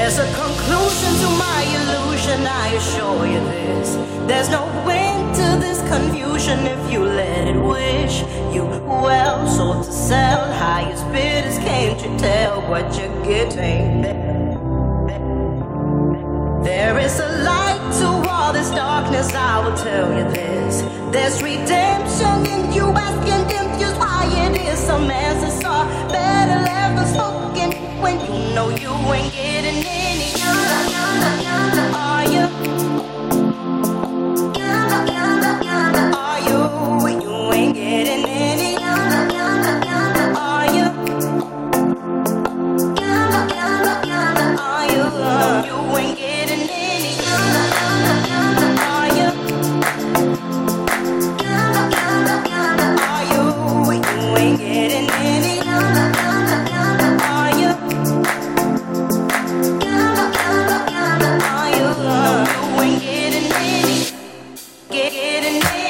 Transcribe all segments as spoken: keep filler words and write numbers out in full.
There's a conclusion to my illusion, I assure you this. There's no end to this confusion if you let it wish you well. Sold to sell, highest bidders, can't you tell what you're getting? There is a light to all this darkness, I will tell you this. There's redemption in you, asking confused why it is some answers are better left unspoken when you know you ain't getting any. Are you? Are you? You ain't getting any. Are you? Are you? You ain't getting any. Are you? Are you? You ain't getting any. Are you? Are you? No, you ain't getting any. Get getting any.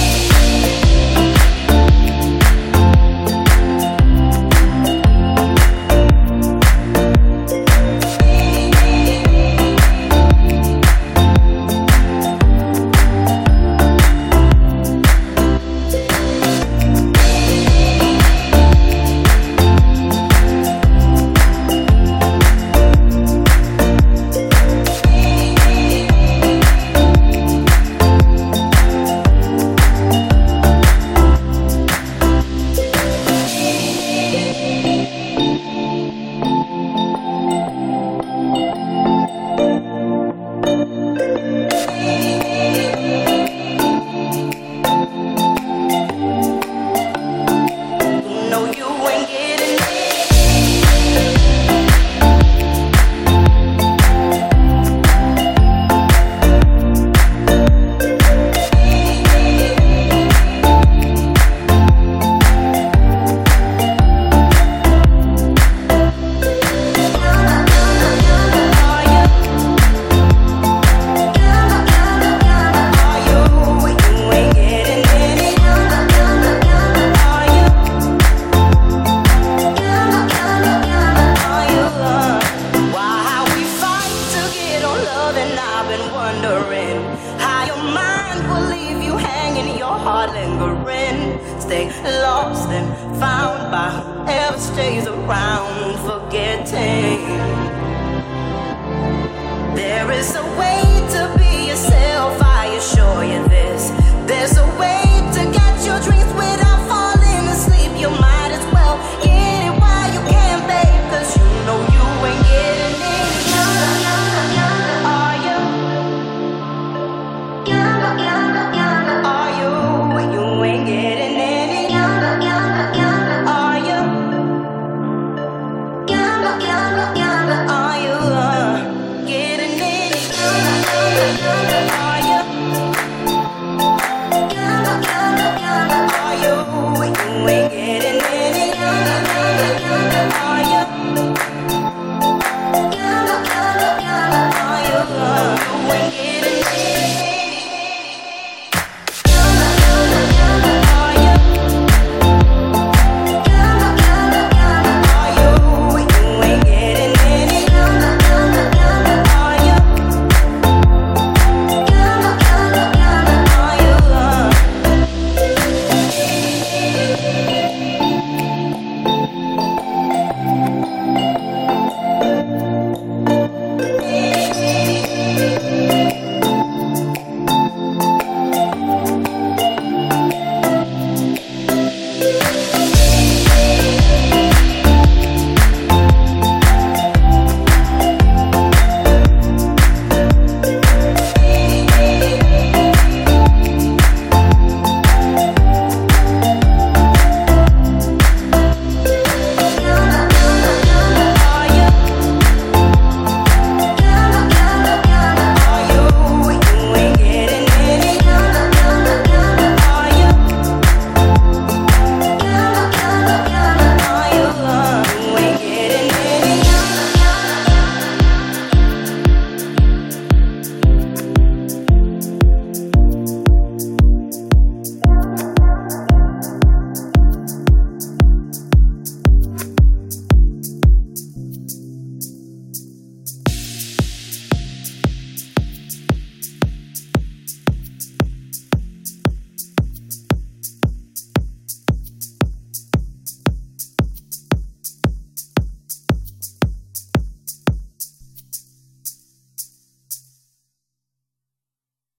How your mind will leave you hanging, your heart lingering. Stay lost and found by whoever stays around, forgetting. There is a way to be yourself, I assure you this. There's a way